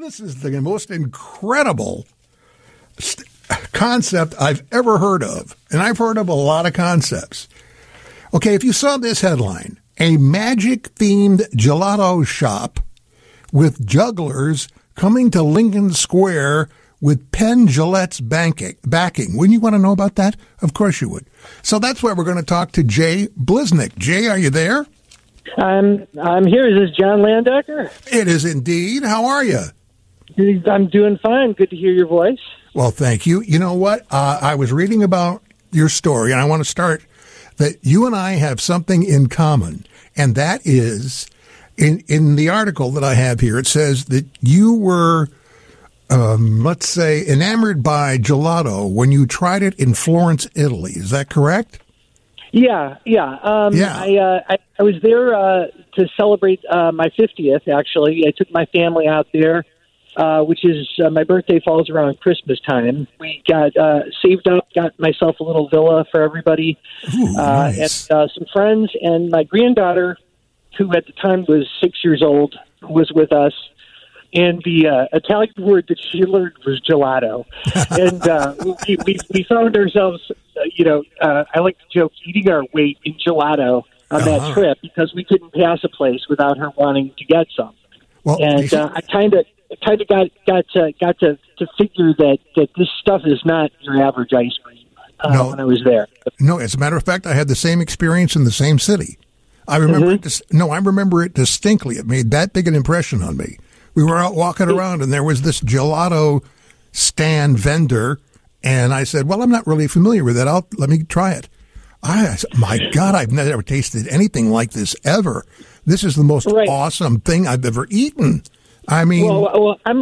This is the most incredible concept I've ever heard of. And I've heard of a lot of concepts. Okay, if you saw this headline, a magic-themed gelato shop with jugglers coming to Lincoln Square with Penn Jillette's backing. Wouldn't you want to know about that? Of course you would. So that's why we're going to talk to Jay Bliznick. Jay, are you there? I'm here. Is this John Landecker? It is indeed. How are you? I'm doing fine. Good to hear your voice. Well, thank you. You know what? I was reading about your story, and I want to start that you and I have something in common, and that is in the article that I have here, it says that you were, let's say, enamored by gelato when you tried it in Florence, Italy. Is that correct? Yeah. I was there to celebrate my 50th, actually. I took my family out there, which is my birthday falls around Christmas time. We got saved up, got myself a little villa for everybody. Ooh, nice. And some friends, and my granddaughter, who at the time was 6 years old, was with us. And the Italian word that she learned was gelato. And we found ourselves, I like to joke, eating our weight in gelato on that trip because we couldn't pass a place without her wanting to get some. Well, and I kind of got to figure that this stuff is not your average ice cream when I was there. No, as a matter of fact, I had the same experience in the same city. I remember I remember it distinctly. It made that big an impression on me. We were out walking around, and there was this gelato stand vendor, and I said, well, I'm not really familiar with it. Let me try it. My God, I've never tasted anything like this ever. This is the most awesome thing I've ever eaten. I mean, well, I'm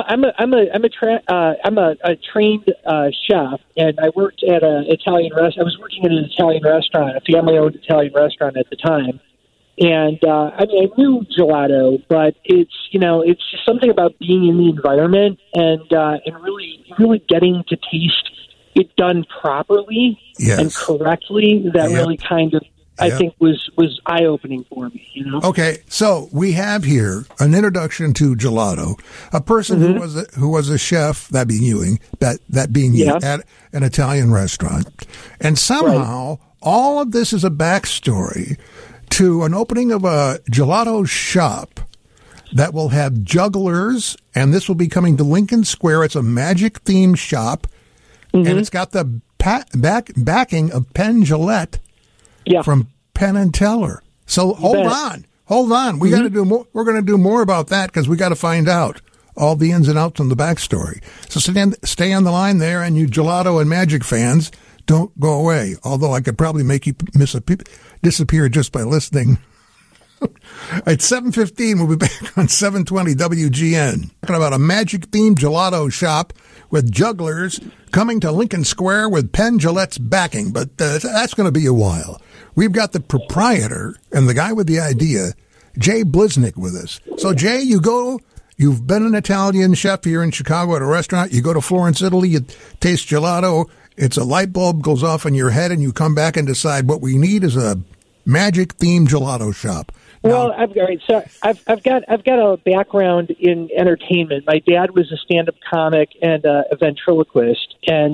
a trained chef, and I worked at an Italian restaurant. I was working at an Italian restaurant, a family-owned Italian restaurant at the time. And I knew gelato, but it's just something about being in the environment and really getting to taste it done properly and correctly that really kind of I think was eye-opening for me. Okay, so we have here an introduction to gelato. A person who was a chef, that being you, at an Italian restaurant, and somehow all of this is a backstory to an opening of a gelato shop that will have jugglers, and this will be coming to Lincoln Square. It's a magic-themed shop, and it's got the backing of Penn Jillette from Penn and Teller. So hold on. We got to do more. We're going to do more about that because we got to find out all the ins and outs on the backstory. So stay on the line there, and you gelato and magic fans, don't go away. Although I could probably make you disappear just by listening. At 7:15, we'll be back on 720 WGN. Talking about a magic-themed gelato shop with jugglers coming to Lincoln Square with Penn Jillette's backing. But that's going to be a while. We've got the proprietor and the guy with the idea, Jay Bliznick, with us. So, Jay, you've been an Italian chef here in Chicago at a restaurant. You go to Florence, Italy, you taste gelato. It's a light bulb goes off in your head, and you come back and decide what we need is a magic-themed gelato shop. Well, I've got a background in entertainment. My dad was a stand-up comic and a ventriloquist, and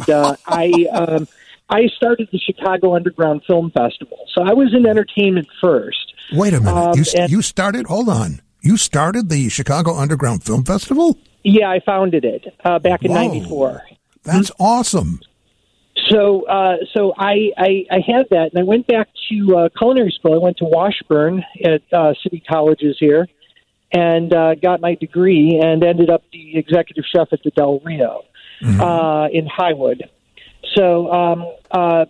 I started the Chicago Underground Film Festival. So I was in entertainment first. Wait a minute. You started? Hold on. You started the Chicago Underground Film Festival? Yeah, I founded it back in '94. That's awesome. So I had that, and I went back to culinary school. I went to Washburn at City Colleges here, and got my degree, and ended up the executive chef at the Del Rio in Highwood. So, I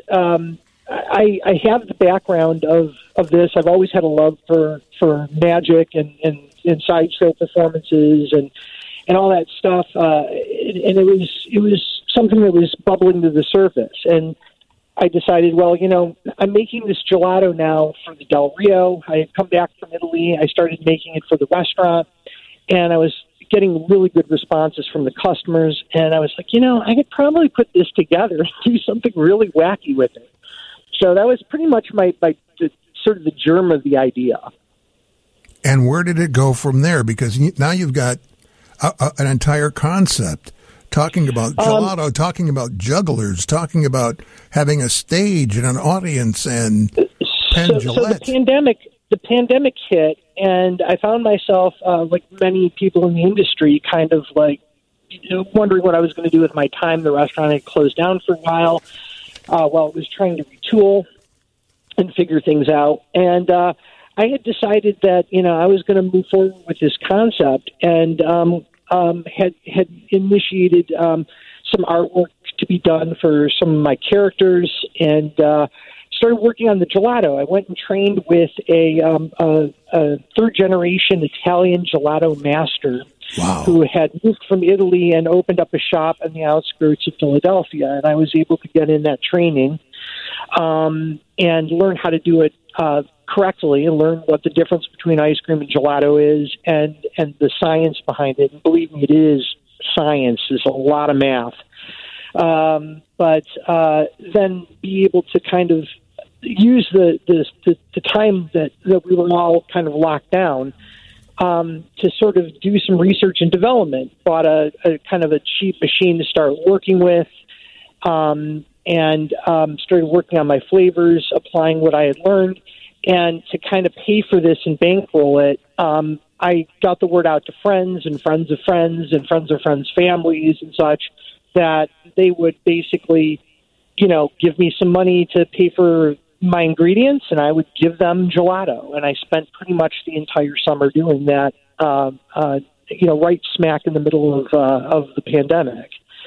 have the background of this. I've always had a love for magic and sideshow performances and all that stuff. And it was something that was bubbling to the surface. And I decided, well, I'm making this gelato now for the Del Rio. I had come back from Italy. I started making it for the restaurant, and I was getting really good responses from the customers. And I was like, I could probably put this together and do something really wacky with it. So that was pretty much sort of the germ of the idea. And where did it go from there? Because now you've got an entire concept, talking about gelato, talking about jugglers, talking about having a stage and an audience and Penn Jillette. So the pandemic hit, and I found myself, like many people in the industry, kind of like wondering what I was going to do with my time. The restaurant had closed down for a while it was trying to retool and figure things out. And I had decided that, I was going to move forward with this concept, and had initiated some artwork to be done for some of my characters, and started working on the gelato. I went and trained with a third-generation Italian gelato master. Wow. Who had moved from Italy and opened up a shop on the outskirts of Philadelphia. And I was able to get in that training and learn how to do it correctly, and learn what the difference between ice cream and gelato is, and the science behind it. And believe me, it is science. There's a lot of math. But then be able to kind of use the time that we were all kind of locked down to sort of do some research and development. Bought a kind of a cheap machine to start working with, and started working on my flavors, applying what I had learned. And to kind of pay for this and bankroll it, I got the word out to friends and friends of friends and friends of friends' families and such, that they would basically, give me some money to pay for my ingredients, and I would give them gelato. And I spent pretty much the entire summer doing that, right smack in the middle of the pandemic.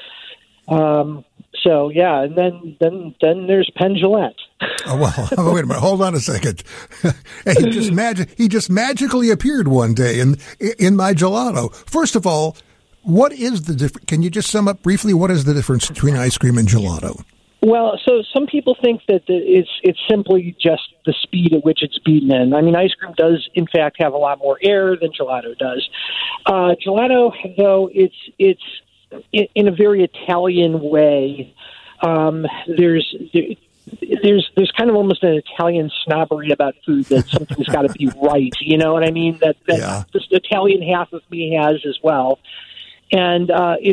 So yeah, and then there's Penn Jillette. Oh, well, wait a minute. Hold on a second. He just magically appeared one day in my gelato. First of all, what is the difference? Can you just sum up briefly what is the difference between ice cream and gelato? Well, so some people think that it's simply just the speed at which it's beaten in. I mean, ice cream does, in fact, have a lot more air than gelato does. Gelato, though, it's in a very Italian way. There's kind of almost an Italian snobbery about food, that something's got to be right. You know what I mean? That this Italian half of me has as well. And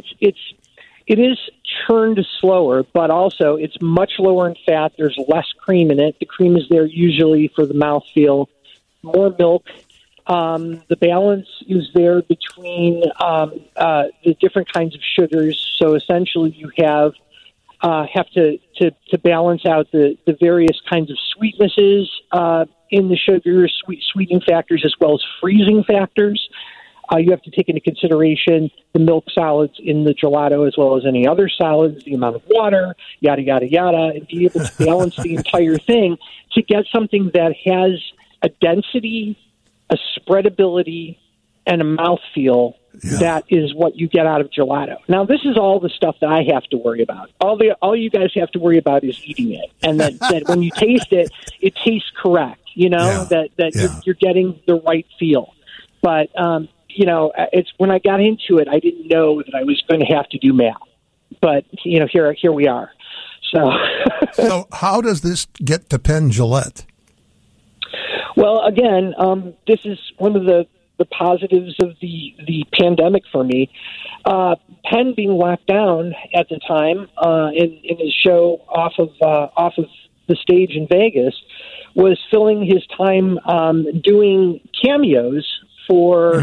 it is churned slower, but also it's much lower in fat. There's less cream in it. The cream is there usually for the mouthfeel. More milk. The balance is there between the different kinds of sugars. So essentially, you have to balance out the various kinds of sweetnesses in the sugars, sweetening factors, as well as freezing factors. You have to take into consideration the milk solids in the gelato, as well as any other solids, the amount of water, yada, yada, yada, and be able to balance the entire thing to get something that has a density, a spreadability, and a mouthfeel that is what you get out of gelato. Now, this is all the stuff that I have to worry about. All you guys have to worry about is eating it, and that when you taste it, it tastes correct, that you're getting the right feel. But it's when I got into it, I didn't know that I was going to have to do math. But here we are. So how does this get to Penn Jillette? Well, again, this is one of the positives of the pandemic for me. Penn being locked down at the time in his show off of the stage in Vegas was filling his time doing cameos for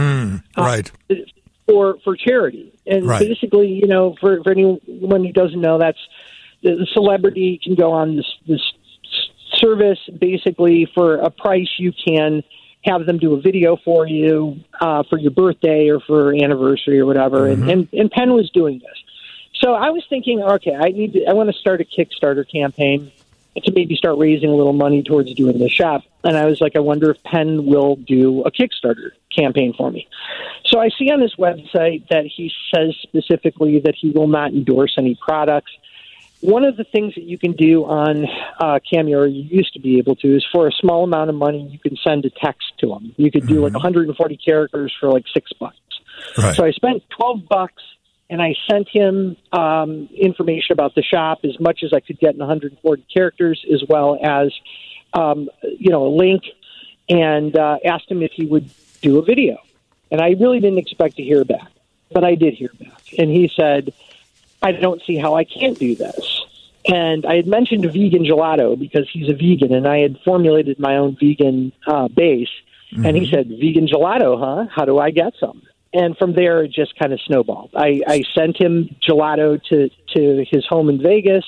charity. And basically, for anyone who doesn't know, that's the celebrity can go on this service. Basically, for a price, you can have them do a video for you for your birthday or for anniversary or whatever. And Penn was doing this. So I was thinking, okay, I want to start a Kickstarter campaign to maybe start raising a little money towards doing the shop. And I was like, I wonder if Penn will do a Kickstarter campaign for me. So I see on his website that he says specifically that he will not endorse any products. One of the things that you can do on Cameo, or you used to be able to, is for a small amount of money, you can send a text to him. You could do like 140 characters for like $6. Right. So I spent $12, and I sent him information about the shop, as much as I could get in 140 characters, as well as a link, and asked him if he would do a video. And I really didn't expect to hear back. but I did hear back. And he said, I don't see how I can't do this. And I had mentioned a vegan gelato because he's a vegan, and I had formulated my own vegan base. Mm-hmm. And he said, vegan gelato, huh? How do I get some? And from there, it just kind of snowballed. I sent him gelato to his home in Vegas.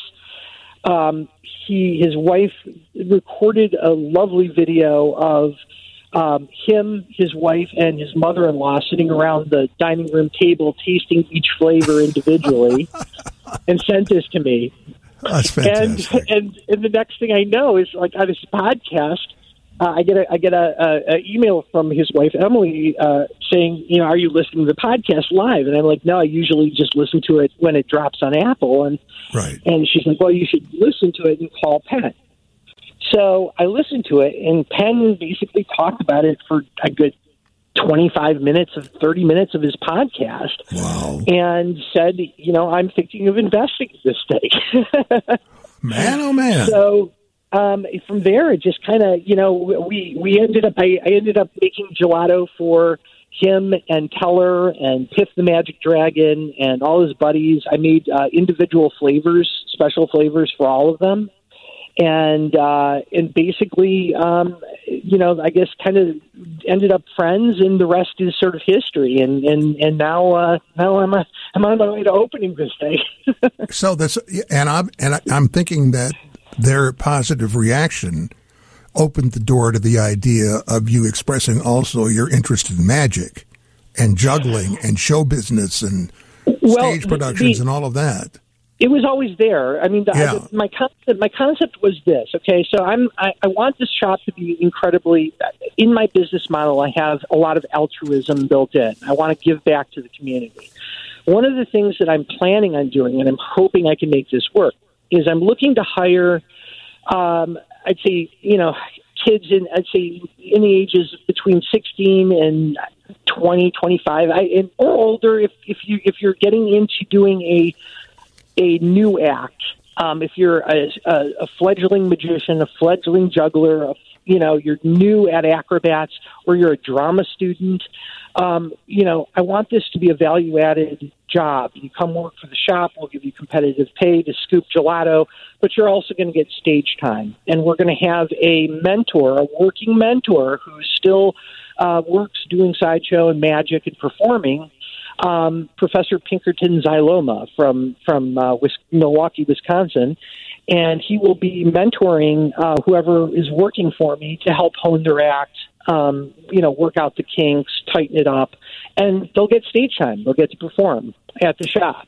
His wife recorded a lovely video of him, his wife, and his mother-in-law sitting around the dining room table tasting each flavor individually and sent this to me. That's fantastic. And the next thing I know is, like, on his podcast, I get a email from his wife, Emily, saying, are you listening to the podcast live? And I'm like, no, I usually just listen to it when it drops on Apple. And right. And she's like, well, you should listen to it and call Penn. So I listened to it, and Penn basically talked about it for a good 25 minutes of 30 minutes of his podcast. Wow. And said, I'm thinking of investing in this thing. Man, oh man. So from there, it just kind of, we ended up, I ended up making gelato for him and Teller and Piff the Magic Dragon and all his buddies. I made individual flavors, special flavors for all of them. And basically, I guess kind of ended up friends, and the rest is sort of history. And now I'm on my way to opening this thing. So I'm thinking that their positive reaction opened the door to the idea of you expressing also your interest in magic and juggling and show business and stage productions and all of that. It was always there. I mean, my concept was this. Okay, so I want this shop to be incredibly. In my business model, I have a lot of altruism built in. I want to give back to the community. One of the things that I'm planning on doing, and I'm hoping I can make this work, is I'm looking to hire. I'd say kids in the ages between 16 and 20, 25, or older. If you're getting into doing a new act, if you're a fledgling magician, a fledgling juggler, you're new at acrobats, or you're a drama student, I want this to be a value-added job. You come work for the shop, we'll give you competitive pay to scoop gelato, but you're also going to get stage time. And we're going to have a mentor, a working mentor, who still works doing sideshow and magic and performing, Professor Pinkerton Xyloma from Milwaukee, Wisconsin, and he will be mentoring whoever is working for me to help hone their act, work out the kinks, tighten it up, and they'll get stage time. They'll get to perform at the shop.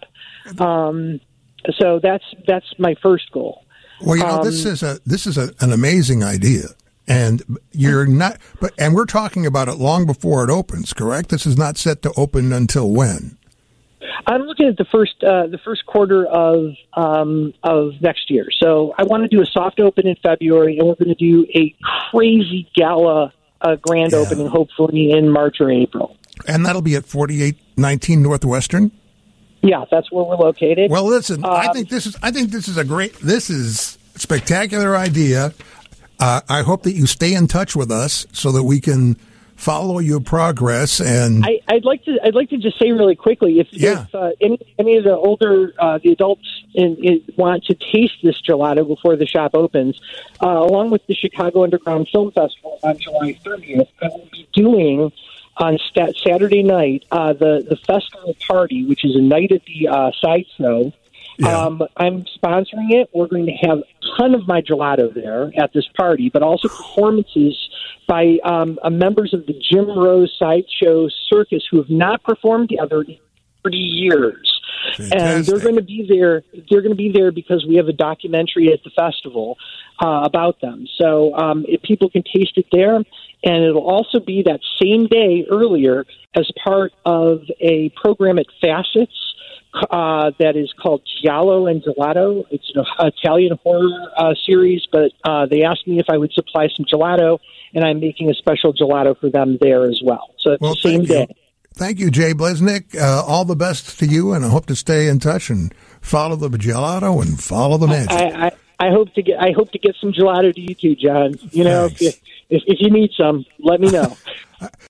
So that's my first goal. Well, this is an amazing idea. And you're not, and we're talking about it long before it opens, correct? This is not set to open until when? I'm looking at the first quarter of next year. So I want to do a soft open in February, and we're going to do a crazy gala grand opening, hopefully in March or April. And that'll be at 4819 Northwestern. Yeah, that's where we're located. Well, listen, I think this is a spectacular idea. I hope that you stay in touch with us so that we can follow your progress. And I'd like to just say really quickly, if any of the older the adults want to taste this gelato before the shop opens, along with the Chicago Underground Film Festival on July 30th, I will be doing on Saturday night the festival party, which is a night at the sideshow. Yeah. I'm sponsoring it. We're going to have a ton of my gelato there at this party, but also performances by members of the Jim Rose Sideshow Circus who have not performed together in 30 years. Fantastic. And they're going to be there. They're going to be there because we have a documentary at the festival about them. So if people can taste it there, and it'll also be that same day earlier as part of a program at Facets. That is called Giallo and Gelato. It's an Italian horror series, but they asked me if I would supply some gelato, and I'm making a special gelato for them there as well. So it's the same day. Thank you, Jay Blesnick. All the best to you, and I hope to stay in touch and follow the gelato and follow the magic. I hope to get some gelato to you too, John. If you need some, let me know.